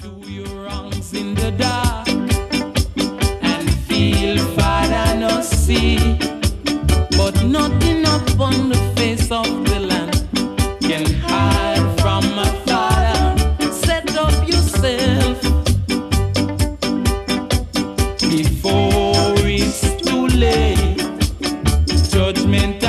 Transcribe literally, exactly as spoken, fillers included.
Do your wrongs in the dark and feel Father no see, but nothing upon the face of the land can hide from my Father. Set up yourself before it's too late. Judgment